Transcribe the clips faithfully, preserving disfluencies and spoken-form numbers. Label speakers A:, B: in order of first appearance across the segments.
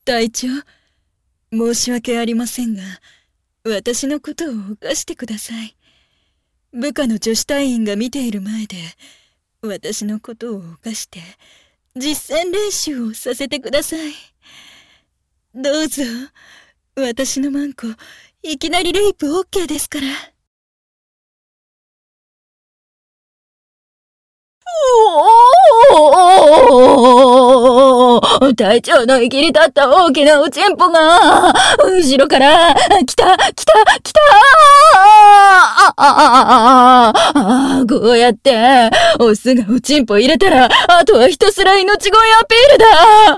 A: 隊長、申し訳ありませんが、私のことを犯してください。部下の女子隊員が見ている前で、私のことを犯して、実践練習をさせてください。どうぞ、私のマンコ、いきなりレイプ オーケー ですから。
B: おー、隊長のいきり立った大きなおちんぽが、後ろから、来た、来た、来たああああこうやって、オスがおちんぽ入れたら、あとはひたすら命乞いアピールだ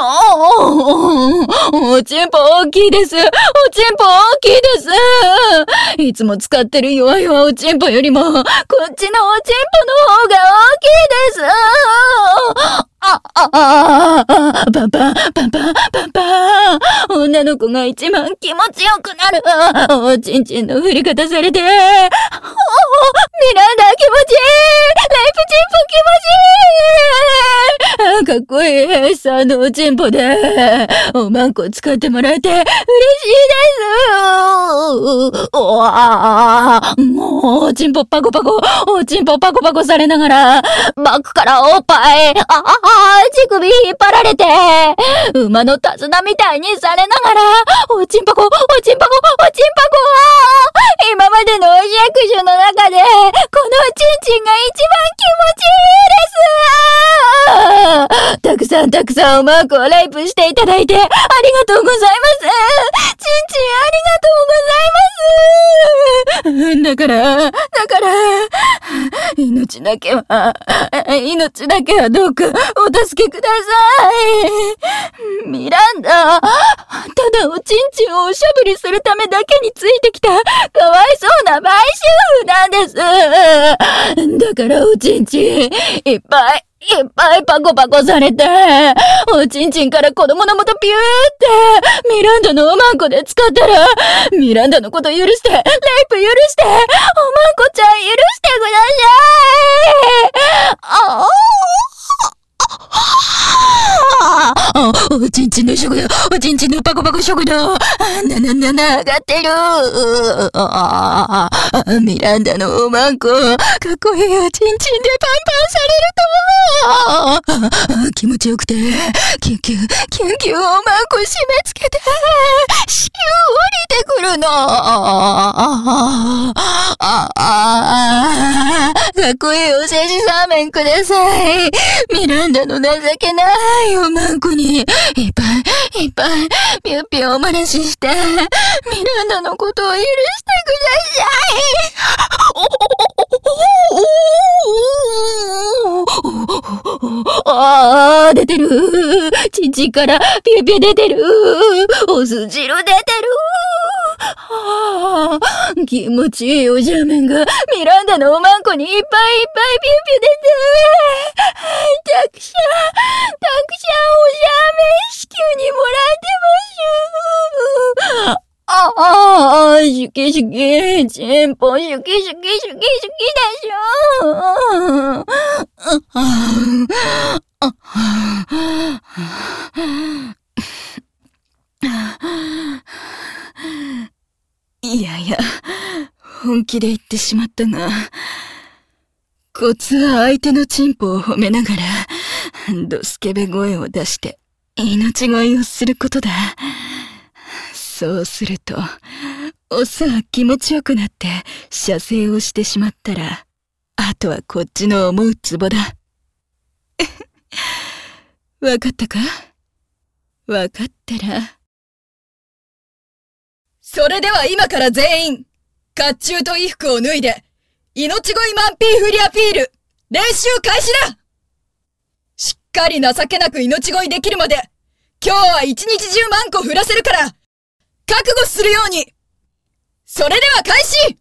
B: お, おちんぽ大きいです。おちんぽ大きいです。いつも使ってる弱々おちんぽよりも、こっちのおちんぽの方が大きいです。あ、あ、あ、あ、パンパン、パンパン、パンパン。女の子が一番気持ちよくなる。おちんちんの振り方されて。お、ミランダ気持ちいい。レイプチンポ気持ちいい。かっこいい。さんのおちんぽで、おまんこ使ってもらえて嬉しいです。おわもう、おちんぽパコパコ、おちんぽパコパコされながら、バックからおっぱい、あああ、乳首引っ張られて、馬の手綱みたいにされながら、おちんぱこ、おちんぱこ、おちんぱこ今までのお役所の中で、このおちんちんが一番気持ちいいです。たくさんたくさんおまんこをレイプしていただいて、ありがとうございます。ちんちんありがとうございます。だから、だから、命だけは、命だけはどうかお助けください。ミランダ、ただおちんちんをおしゃぶりするためだけについてきた、かわいそうな売春婦なんです。だからおちんちん、いっぱい、いっぱいパコパコされて、おちんちんから子供の元ピューって、ミランダのおまんこで使ったら、ミランダのこと許して、レイプ許して、おまんこちゃん許してください。ああおちんちんの食堂、おちんちんのパコパコ食堂、な、な、な、な、上がってる。あミランダのおまんこ、かっこいいおちんちんでパンパンされると、気持ちよくて、キュンキュン、キュンキュンおまんこ締め付けて、シュー降りてくるの。ああ、あかっこいいおせじラーメンください。ミランダの情けないおまんこに、いっぱい、いっぱい、ぴゅっぴゅおまらしして、ミランダのことを許してください。ああ、出てる。ちんちんからピュピュ出てる。お酢汁出てる。ああ、気持ちいいおじゃめんがミランダのおまんこにいっぱいいっぱいピュピュ出て。たくさん、たくさんおじゃめん支給にもらってます。ああ、シュキシュキ、チンポシュキシュキシュキシュキでしょ。
A: いやいや、本気で言ってしまったが、コツは相手のチンポを褒めながら、ドスケベ声を出して、命乞いをすることだ。そうすると、オスは気持ちよくなって射精をしてしまったら、あとはこっちの思うツボだ。わかったか？わかったら。それでは今から全員、甲冑と衣服を脱いで、命乞いマンピーフリアピール、練習開始だ！しっかり情けなく命乞いできるまで、今日は一日中マンコ振らせるから、覚悟するように。それでは開始！